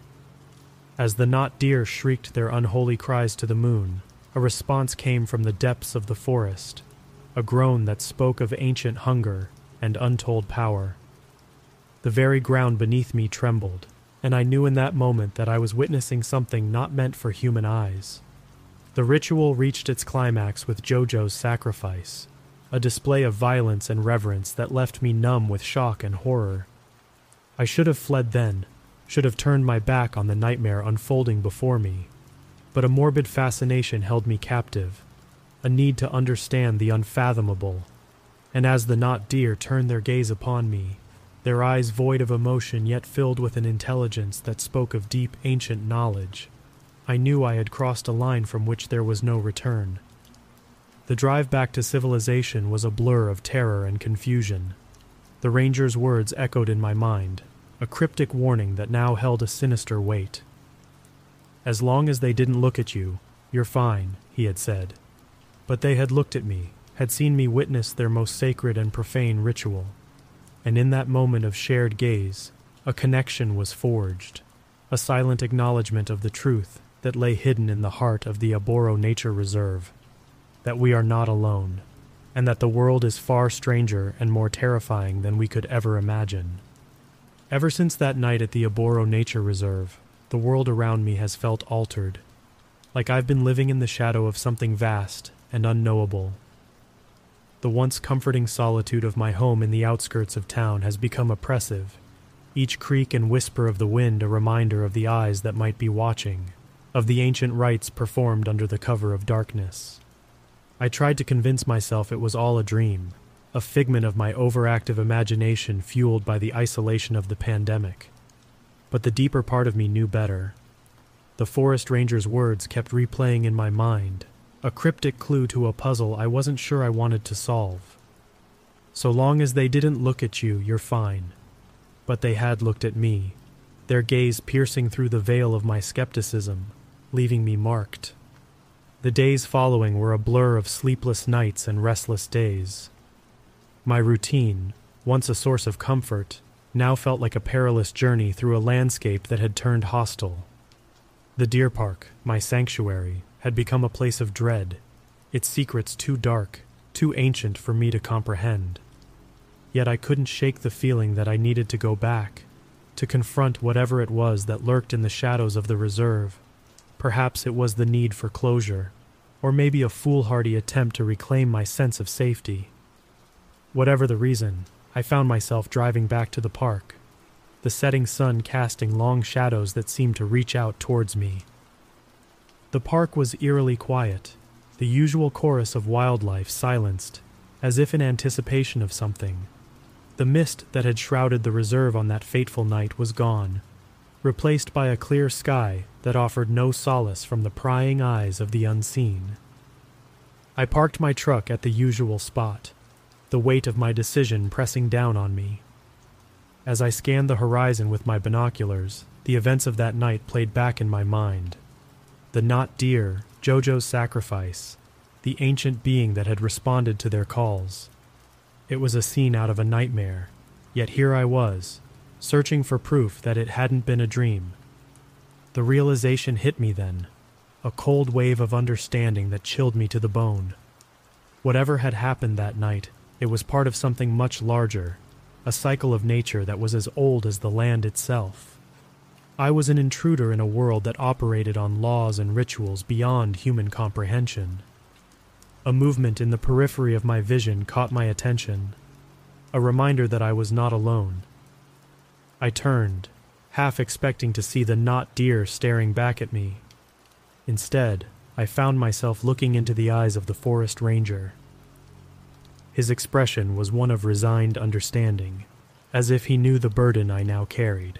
As the not deer shrieked their unholy cries to the moon, a response came from the depths of the forest, a groan that spoke of ancient hunger and untold power. The very ground beneath me trembled, and I knew in that moment that I was witnessing something not meant for human eyes. The ritual reached its climax with Jojo's sacrifice, a display of violence and reverence that left me numb with shock and horror. I should have fled then, should have turned my back on the nightmare unfolding before me, but a morbid fascination held me captive, a need to understand the unfathomable, and as the not deer turned their gaze upon me, their eyes void of emotion yet filled with an intelligence that spoke of deep ancient knowledge, I knew I had crossed a line from which there was no return. The drive back to civilization was a blur of terror and confusion. The ranger's words echoed in my mind, a cryptic warning that now held a sinister weight. As long as they didn't look at you, you're fine, he had said. But they had looked at me, had seen me witness their most sacred and profane ritual, and in that moment of shared gaze, a connection was forged, a silent acknowledgement of the truth that lay hidden in the heart of the Oboro Nature Reserve, that we are not alone, and that the world is far stranger and more terrifying than we could ever imagine. Ever since that night at the Oboro Nature Reserve, the world around me has felt altered, like I've been living in the shadow of something vast and unknowable. The once comforting solitude of my home in the outskirts of town has become oppressive, each creak and whisper of the wind a reminder of the eyes that might be watching, of the ancient rites performed under the cover of darkness. I tried to convince myself it was all a dream, a figment of my overactive imagination fueled by the isolation of the pandemic. But the deeper part of me knew better. The forest ranger's words kept replaying in my mind, a cryptic clue to a puzzle I wasn't sure I wanted to solve. So long as they didn't look at you, you're fine. But they had looked at me, their gaze piercing through the veil of my skepticism, leaving me marked. The days following were a blur of sleepless nights and restless days. My routine, once a source of comfort, now felt like a perilous journey through a landscape that had turned hostile. The deer park, my sanctuary, had become a place of dread, its secrets too dark, too ancient for me to comprehend. Yet I couldn't shake the feeling that I needed to go back, to confront whatever it was that lurked in the shadows of the reserve. Perhaps it was the need for closure, or maybe a foolhardy attempt to reclaim my sense of safety. Whatever the reason, I found myself driving back to the park, the setting sun casting long shadows that seemed to reach out towards me. The park was eerily quiet, the usual chorus of wildlife silenced, as if in anticipation of something. The mist that had shrouded the reserve on that fateful night was gone, replaced by a clear sky that offered no solace from the prying eyes of the unseen. I parked my truck at the usual spot, the weight of my decision pressing down on me. As I scanned the horizon with my binoculars, the events of that night played back in my mind. The not deer, Jojo's sacrifice, the ancient being that had responded to their calls. It was a scene out of a nightmare, yet here I was, searching for proof that it hadn't been a dream. The realization hit me then, a cold wave of understanding that chilled me to the bone. Whatever had happened that night, it was part of something much larger, a cycle of nature that was as old as the land itself. I was an intruder in a world that operated on laws and rituals beyond human comprehension. A movement in the periphery of my vision caught my attention, a reminder that I was not alone. I turned, half expecting to see the not deer staring back at me. Instead, I found myself looking into the eyes of the forest ranger. His expression was one of resigned understanding, as if he knew the burden I now carried.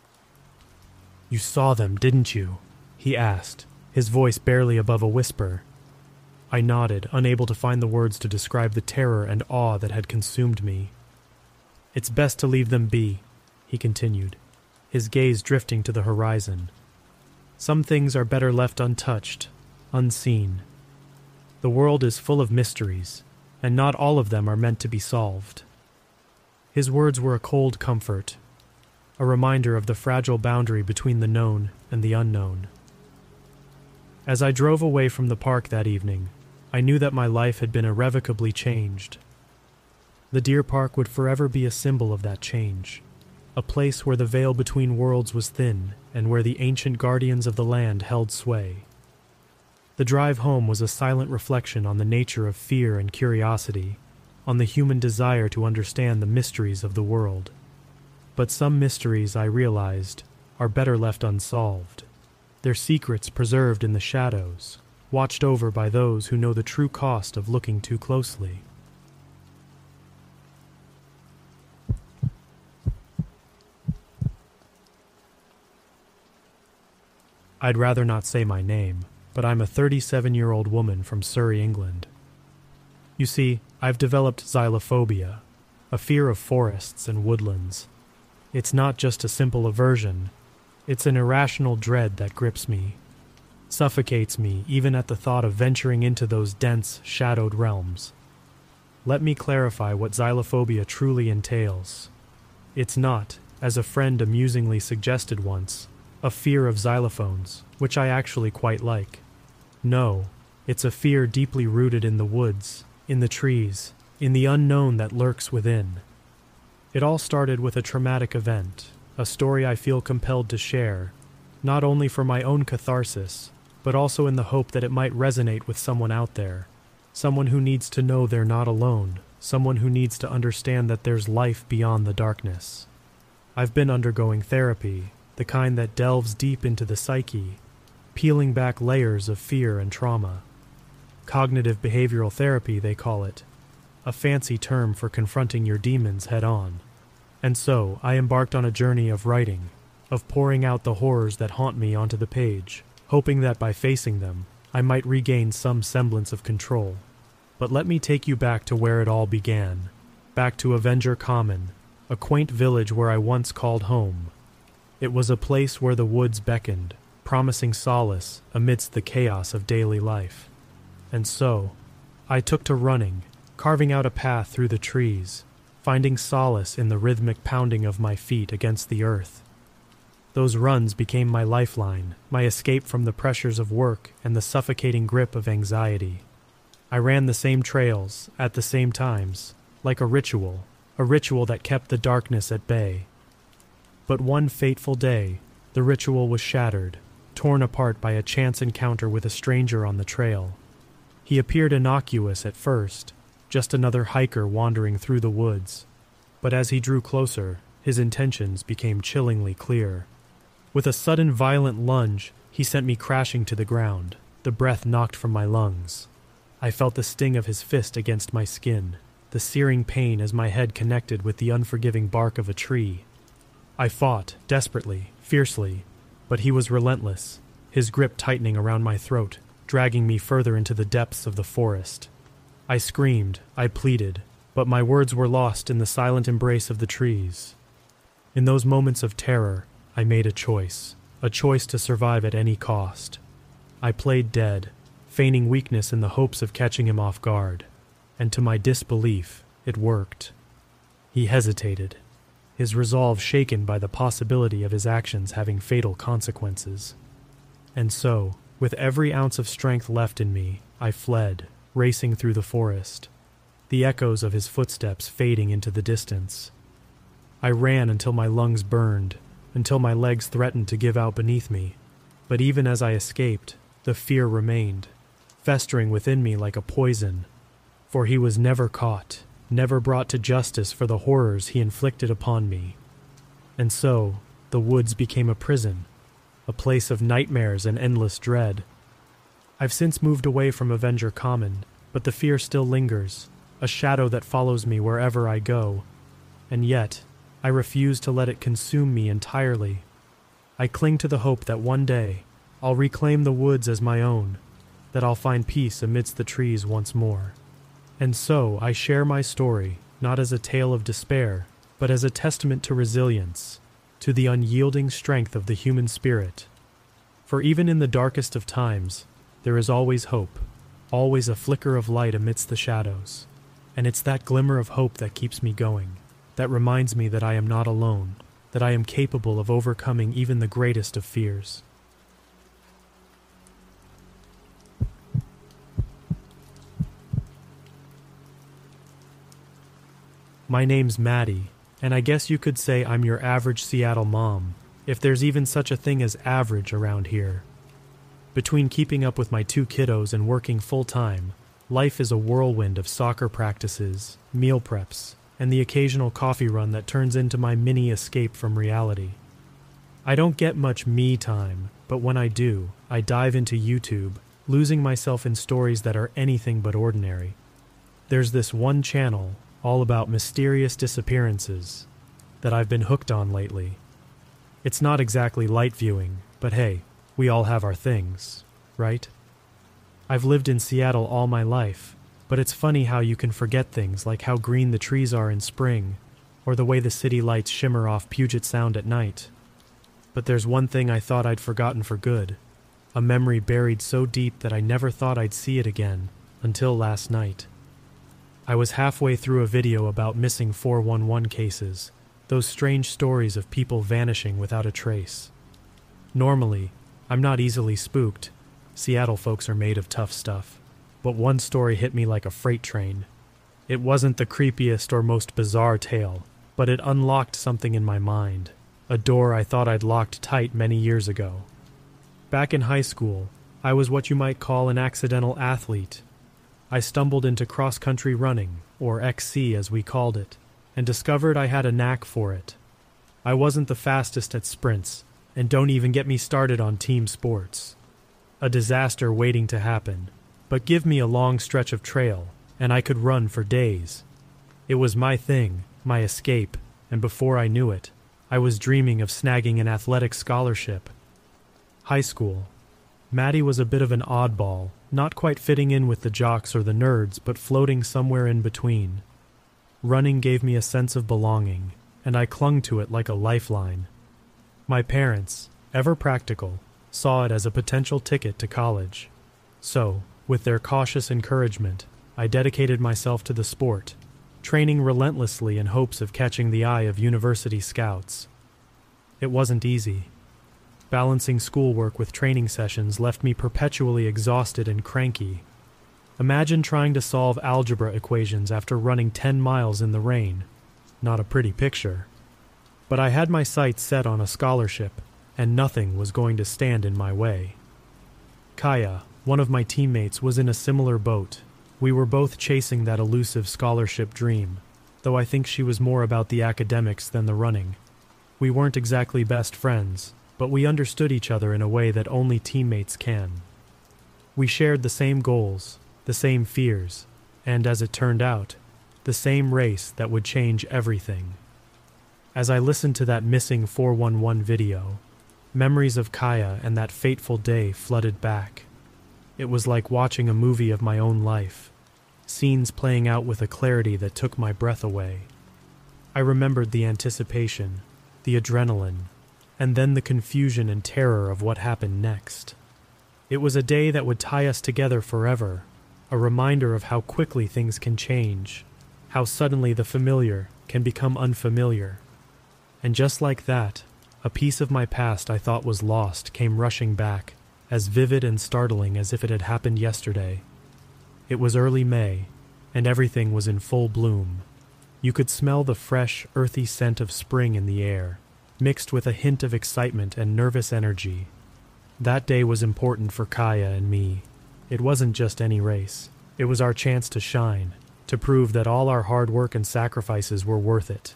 "You saw them, didn't you?" he asked, his voice barely above a whisper. I nodded, unable to find the words to describe the terror and awe that had consumed me. "It's best to leave them be," he continued, his gaze drifting to the horizon. "Some things are better left untouched, unseen. The world is full of mysteries, and not all of them are meant to be solved." His words were a cold comfort, a reminder of the fragile boundary between the known and the unknown. As I drove away from the park that evening, I knew that my life had been irrevocably changed. The deer park would forever be a symbol of that change, a place where the veil between worlds was thin and where the ancient guardians of the land held sway. The drive home was a silent reflection on the nature of fear and curiosity, on the human desire to understand the mysteries of the world. But some mysteries, I realized, are better left unsolved, their secrets preserved in the shadows, watched over by those who know the true cost of looking too closely. I'd rather not say my name, but I'm a thirty-seven-year-old woman from Surrey, England. You see, I've developed xylophobia, a fear of forests and woodlands. It's not just a simple aversion, it's an irrational dread that grips me, suffocates me even at the thought of venturing into those dense, shadowed realms. Let me clarify what xylophobia truly entails. It's not, as a friend amusingly suggested once, a fear of xylophones, which I actually quite like. No, it's a fear deeply rooted in the woods, in the trees, in the unknown that lurks within. It all started with a traumatic event, a story I feel compelled to share, not only for my own catharsis, but also in the hope that it might resonate with someone out there, someone who needs to know they're not alone, someone who needs to understand that there's life beyond the darkness. I've been undergoing therapy, the kind that delves deep into the psyche, peeling back layers of fear and trauma. Cognitive behavioral therapy, they call it, a fancy term for confronting your demons head-on. And so, I embarked on a journey of writing, of pouring out the horrors that haunt me onto the page, hoping that by facing them, I might regain some semblance of control. But let me take you back to where it all began, back to Avenger Common, a quaint village where I once called home. It was a place where the woods beckoned, promising solace amidst the chaos of daily life. And so, I took to running, carving out a path through the trees, finding solace in the rhythmic pounding of my feet against the earth. Those runs became my lifeline, my escape from the pressures of work and the suffocating grip of anxiety. I ran the same trails, at the same times, like a ritual, a ritual that kept the darkness at bay. But one fateful day, the ritual was shattered, torn apart by a chance encounter with a stranger on the trail. He appeared innocuous at first, just another hiker wandering through the woods. But as he drew closer, his intentions became chillingly clear. With a sudden violent lunge, he sent me crashing to the ground, the breath knocked from my lungs. I felt the sting of his fist against my skin, the searing pain as my head connected with the unforgiving bark of a tree. I fought, desperately, fiercely, but he was relentless, his grip tightening around my throat, dragging me further into the depths of the forest. I screamed, I pleaded, but my words were lost in the silent embrace of the trees. In those moments of terror, I made a choice, a choice to survive at any cost. I played dead, feigning weakness in the hopes of catching him off guard, and to my disbelief, it worked. He hesitated, his resolve shaken by the possibility of his actions having fatal consequences. And so, with every ounce of strength left in me, I fled, racing through the forest, the echoes of his footsteps fading into the distance. I ran until my lungs burned, until my legs threatened to give out beneath me. But even as I escaped, the fear remained, festering within me like a poison. For he was never caught, never brought to justice for the horrors he inflicted upon me. And so, the woods became a prison, a place of nightmares and endless dread. I've since moved away from Avenger Common, but the fear still lingers, a shadow that follows me wherever I go. And yet, I refuse to let it consume me entirely. I cling to the hope that one day, I'll reclaim the woods as my own, that I'll find peace amidst the trees once more. And so I share my story, not as a tale of despair, but as a testament to resilience, to the unyielding strength of the human spirit. For even in the darkest of times, there is always hope, always a flicker of light amidst the shadows. And it's that glimmer of hope that keeps me going, that reminds me that I am not alone, that I am capable of overcoming even the greatest of fears. My name's Maddie, and I guess you could say I'm your average Seattle mom, if there's even such a thing as average around here. Between keeping up with my two kiddos and working full-time, life is a whirlwind of soccer practices, meal preps, and the occasional coffee run that turns into my mini escape from reality. I don't get much me time, but when I do, I dive into YouTube, losing myself in stories that are anything but ordinary. There's this one channel, all about mysterious disappearances, that I've been hooked on lately. It's not exactly light viewing, but hey, we all have our things, right? I've lived in Seattle all my life, but it's funny how you can forget things like how green the trees are in spring, or the way the city lights shimmer off Puget Sound at night. But there's one thing I thought I'd forgotten for good, a memory buried so deep that I never thought I'd see it again, until last night. I was halfway through a video about missing four one one cases, those strange stories of people vanishing without a trace. Normally, I'm not easily spooked. Seattle folks are made of tough stuff. But one story hit me like a freight train. It wasn't the creepiest or most bizarre tale, but it unlocked something in my mind, a door I thought I'd locked tight many years ago. Back in high school, I was what you might call an accidental athlete. I stumbled into cross-country running, or X C as we called it, and discovered I had a knack for it. I wasn't the fastest at sprints, and don't even get me started on team sports. A disaster waiting to happen, but give me a long stretch of trail, and I could run for days. It was my thing, my escape, and before I knew it, I was dreaming of snagging an athletic scholarship. High school. Maddie was a bit of an oddball, not quite fitting in with the jocks or the nerds, but floating somewhere in between. Running gave me a sense of belonging, and I clung to it like a lifeline. My parents, ever practical, saw it as a potential ticket to college. So, with their cautious encouragement, I dedicated myself to the sport, training relentlessly in hopes of catching the eye of university scouts. It wasn't easy. Balancing schoolwork with training sessions left me perpetually exhausted and cranky. Imagine trying to solve algebra equations after running ten miles in the rain. Not a pretty picture. But I had my sights set on a scholarship, and nothing was going to stand in my way. Kaya, one of my teammates, was in a similar boat. We were both chasing that elusive scholarship dream, though I think she was more about the academics than the running. We weren't exactly best friends, but we understood each other in a way that only teammates can. We shared the same goals, the same fears, and as it turned out, the same race that would change everything. As I listened to that missing four one one video, memories of Kaya and that fateful day flooded back. It was like watching a movie of my own life, scenes playing out with a clarity that took my breath away. I remembered the anticipation, the adrenaline, and then the confusion and terror of what happened next. It was a day that would tie us together forever, a reminder of how quickly things can change, how suddenly the familiar can become unfamiliar. And just like that, a piece of my past I thought was lost came rushing back, as vivid and startling as if it had happened yesterday. It was early May, and everything was in full bloom. You could smell the fresh, earthy scent of spring in the air, mixed with a hint of excitement and nervous energy. That day was important for Kaya and me. It wasn't just any race. It was our chance to shine, to prove that all our hard work and sacrifices were worth it.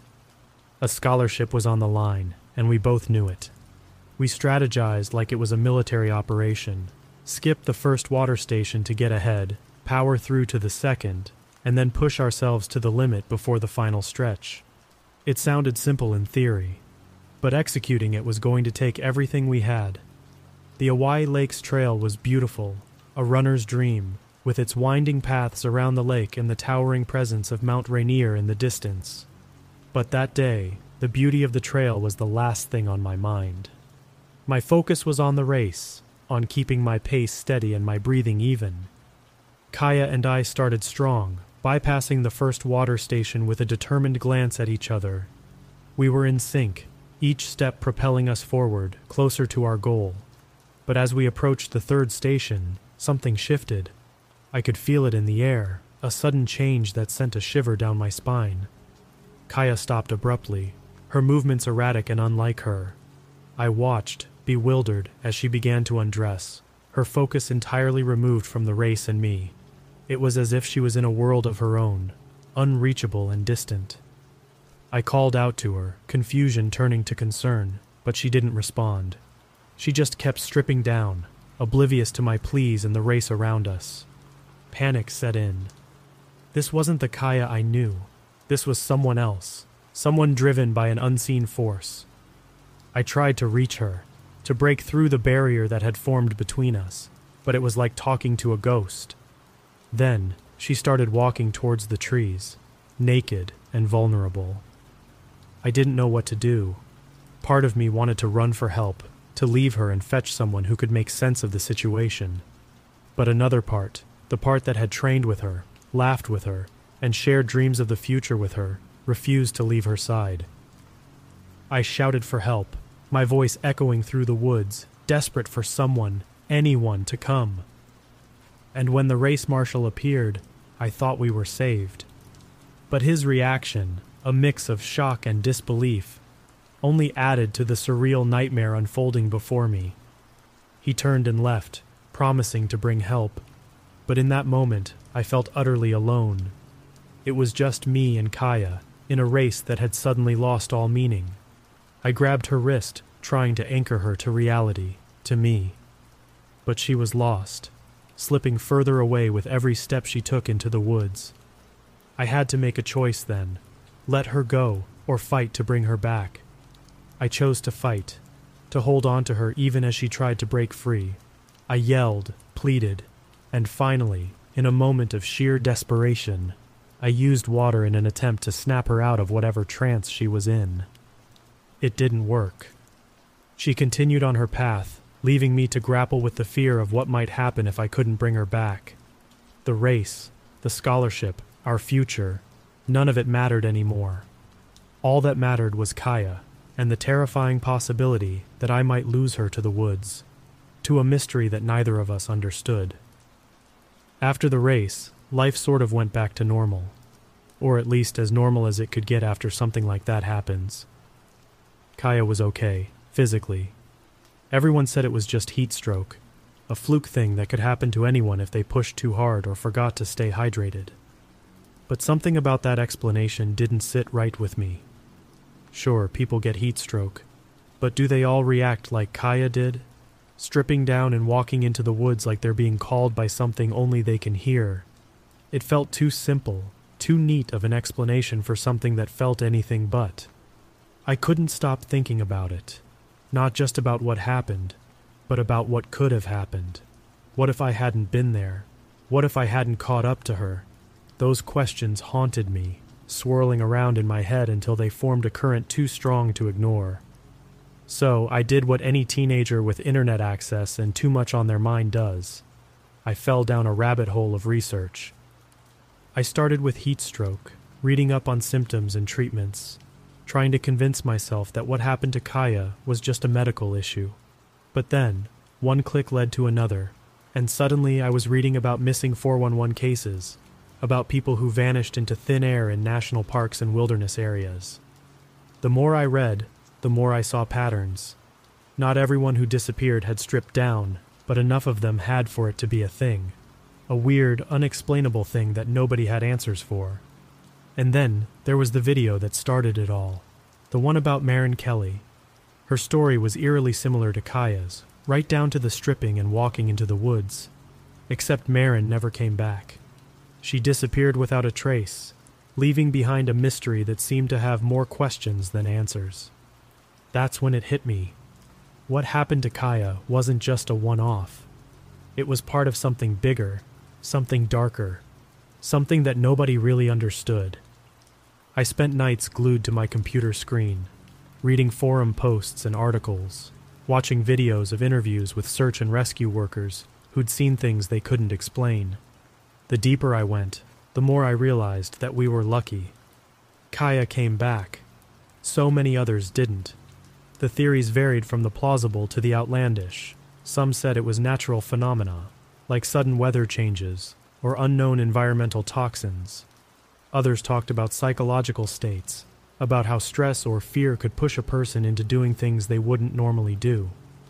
A scholarship was on the line, and we both knew it. We strategized like it was a military operation, skip the first water station to get ahead, power through to the second, and then push ourselves to the limit before the final stretch. It sounded simple in theory, but executing it was going to take everything we had. The Awai Lakes Trail was beautiful, a runner's dream, with its winding paths around the lake and the towering presence of Mount Rainier in the distance. But that day, the beauty of the trail was the last thing on my mind. My focus was on the race, on keeping my pace steady and my breathing even. Kaya and I started strong, bypassing the first water station with a determined glance at each other. We were in sync, each step propelling us forward, closer to our goal. But as we approached the third station, something shifted. I could feel it in the air, a sudden change that sent a shiver down my spine. Kaya stopped abruptly, her movements erratic and unlike her. I watched, bewildered, as she began to undress, her focus entirely removed from the race and me. It was as if she was in a world of her own, unreachable and distant. I called out to her, confusion turning to concern, but she didn't respond. She just kept stripping down, oblivious to my pleas and the race around us. Panic set in. This wasn't the Kaya I knew. This was someone else, someone driven by an unseen force. I tried to reach her, to break through the barrier that had formed between us, but it was like talking to a ghost. Then, she started walking towards the trees, naked and vulnerable. I didn't know what to do. Part of me wanted to run for help, to leave her and fetch someone who could make sense of the situation. But another part, the part that had trained with her, laughed with her, and shared dreams of the future with her, refused to leave her side. I shouted for help, my voice echoing through the woods, desperate for someone, anyone, to come. And when the race marshal appeared, I thought we were saved. But his reaction, a mix of shock and disbelief, only added to the surreal nightmare unfolding before me. He turned and left, promising to bring help. But in that moment, I felt utterly alone. It was just me and Kaya, in a race that had suddenly lost all meaning. I grabbed her wrist, trying to anchor her to reality, to me. But she was lost, slipping further away with every step she took into the woods. I had to make a choice then, let her go or fight to bring her back. I chose to fight, to hold on to her even as she tried to break free. I yelled, pleaded, and finally, in a moment of sheer desperation, I used water in an attempt to snap her out of whatever trance she was in. It didn't work. She continued on her path, leaving me to grapple with the fear of what might happen if I couldn't bring her back. The race, the scholarship, our future, none of it mattered anymore. All that mattered was Kaya, and the terrifying possibility that I might lose her to the woods, to a mystery that neither of us understood. After the race, life sort of went back to normal. Or at least as normal as it could get after something like that happens. Kaya was okay, physically. Everyone said it was just heat stroke, a fluke thing that could happen to anyone if they pushed too hard or forgot to stay hydrated. But something about that explanation didn't sit right with me. Sure, people get heat stroke, but do they all react like Kaya did? Stripping down and walking into the woods like they're being called by something only they can hear. It felt too simple, too neat of an explanation for something that felt anything but. I couldn't stop thinking about it. Not just about what happened, but about what could have happened. What if I hadn't been there? What if I hadn't caught up to her? Those questions haunted me, swirling around in my head until they formed a current too strong to ignore. So I did what any teenager with internet access and too much on their mind does. I fell down a rabbit hole of research. I started with heat stroke, reading up on symptoms and treatments, trying to convince myself that what happened to Kaya was just a medical issue. But then, one click led to another, and suddenly I was reading about missing four one one cases, about people who vanished into thin air in national parks and wilderness areas. The more I read, the more I saw patterns. Not everyone who disappeared had stripped down, but enough of them had for it to be a thing. A weird, unexplainable thing that nobody had answers for. And then, there was the video that started it all. The one about Maren Kelly. Her story was eerily similar to Kaya's, right down to the stripping and walking into the woods. Except Maren never came back. She disappeared without a trace, leaving behind a mystery that seemed to have more questions than answers. That's when it hit me. What happened to Kaya wasn't just a one-off. It was part of something bigger, something darker, something that nobody really understood. I spent nights glued to my computer screen, reading forum posts and articles, watching videos of interviews with search and rescue workers who'd seen things they couldn't explain. The deeper I went, the more I realized that we were lucky. Kaya came back. So many others didn't. The theories varied from the plausible to the outlandish. Some said it was natural phenomena, like sudden weather changes or unknown environmental toxins. Others talked about psychological states, about how stress or fear could push a person into doing things they wouldn't normally do.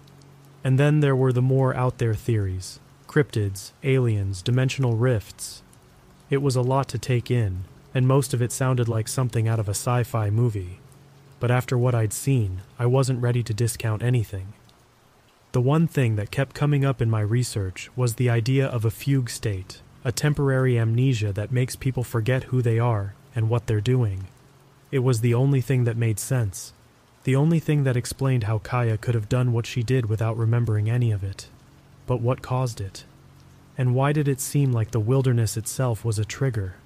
And then there were the more out-there theories, cryptids, aliens, dimensional rifts. It was a lot to take in, and most of it sounded like something out of a sci-fi movie. But after what I'd seen, I wasn't ready to discount anything. The one thing that kept coming up in my research was the idea of a fugue state, a temporary amnesia that makes people forget who they are and what they're doing. It was the only thing that made sense, the only thing that explained how Kaya could have done what she did without remembering any of it. But what caused it? And why did it seem like the wilderness itself was a trigger?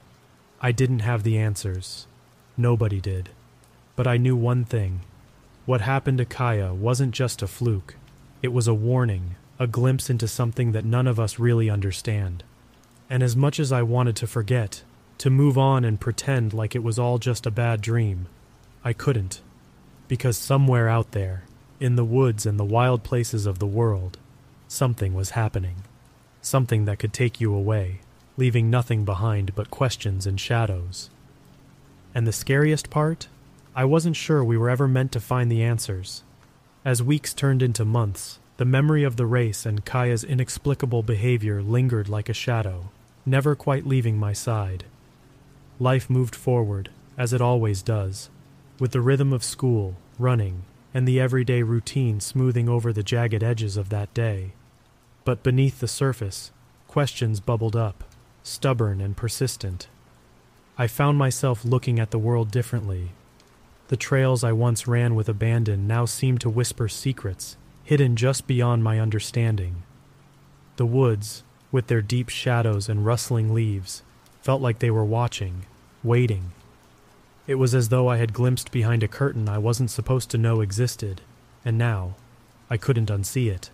I didn't have the answers. Nobody did. But I knew one thing. What happened to Kaya wasn't just a fluke. It was a warning, a glimpse into something that none of us really understand. And as much as I wanted to forget, to move on and pretend like it was all just a bad dream, I couldn't. Because somewhere out there, in the woods and the wild places of the world, something was happening. Something that could take you away, leaving nothing behind but questions and shadows. And the scariest part? I wasn't sure we were ever meant to find the answers. As weeks turned into months, the memory of the race and Kaya's inexplicable behavior lingered like a shadow, never quite leaving my side. Life moved forward, as it always does, with the rhythm of school, running, and the everyday routine smoothing over the jagged edges of that day. But beneath the surface, questions bubbled up, stubborn and persistent. I found myself looking at the world differently. The trails I once ran with abandon now seemed to whisper secrets, hidden just beyond my understanding. The woods, with their deep shadows and rustling leaves, felt like they were watching, waiting. It was as though I had glimpsed behind a curtain I wasn't supposed to know existed, and now, I couldn't unsee it.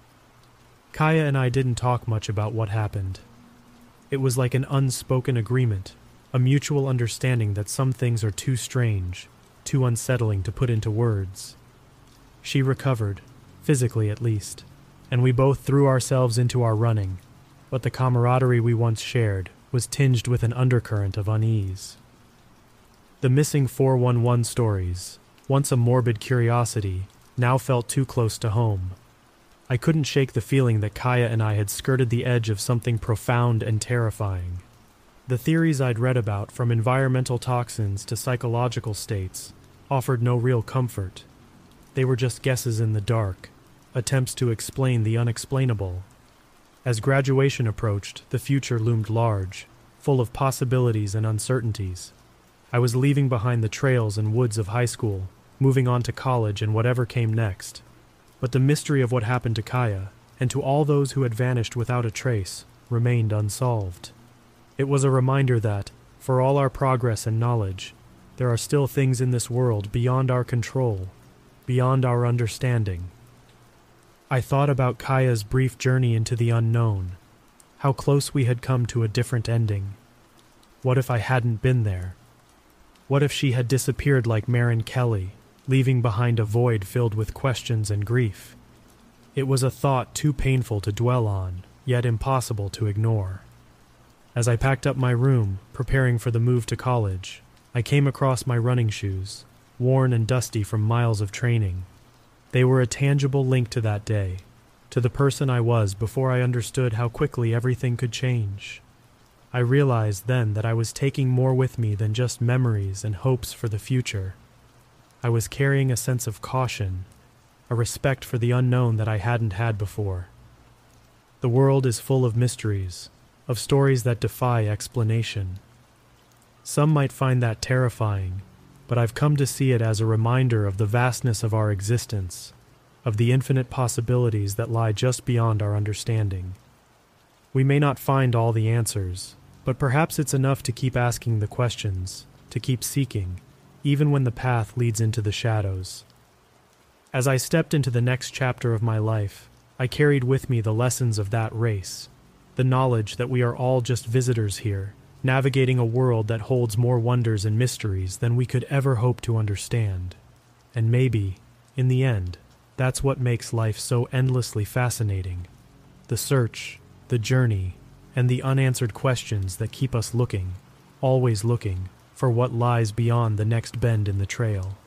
Kaya and I didn't talk much about what happened. It was like an unspoken agreement, a mutual understanding that some things are too strange, too unsettling to put into words. She recovered, physically at least, and we both threw ourselves into our running. but the camaraderie we once shared was tinged with an undercurrent of unease. The missing four one one stories, once a morbid curiosity, now felt too close to home. I couldn't shake the feeling that Kaya and I had skirted the edge of something profound and terrifying. The theories I'd read about, from environmental toxins to psychological states, offered no real comfort. They were just guesses in the dark, attempts to explain the unexplainable. As graduation approached, the future loomed large, full of possibilities and uncertainties. I was leaving behind the trails and woods of high school, moving on to college and whatever came next. But the mystery of what happened to Kaya, and to all those who had vanished without a trace, remained unsolved. It was a reminder that, for all our progress and knowledge, there are still things in this world beyond our control, beyond our understanding. I thought about Kaya's brief journey into the unknown, how close we had come to a different ending. What if I hadn't been there? What if she had disappeared like Maren Kelly, leaving behind a void filled with questions and grief? It was a thought too painful to dwell on, yet impossible to ignore. As I packed up my room, preparing for the move to college, I came across my running shoes, worn and dusty from miles of training. They were a tangible link to that day, to the person I was before I understood how quickly everything could change. I realized then that I was taking more with me than just memories and hopes for the future. I was carrying a sense of caution, a respect for the unknown that I hadn't had before. The world is full of mysteries, of stories that defy explanation. Some might find that terrifying, but I've come to see it as a reminder of the vastness of our existence, of the infinite possibilities that lie just beyond our understanding. We may not find all the answers, but perhaps it's enough to keep asking the questions, to keep seeking, even when the path leads into the shadows. As I stepped into the next chapter of my life, I carried with me the lessons of that race, the knowledge that we are all just visitors here, navigating a world that holds more wonders and mysteries than we could ever hope to understand. And maybe, in the end, that's what makes life so endlessly fascinating. The search, the journey, and the unanswered questions that keep us looking, always looking, for what lies beyond the next bend in the trail.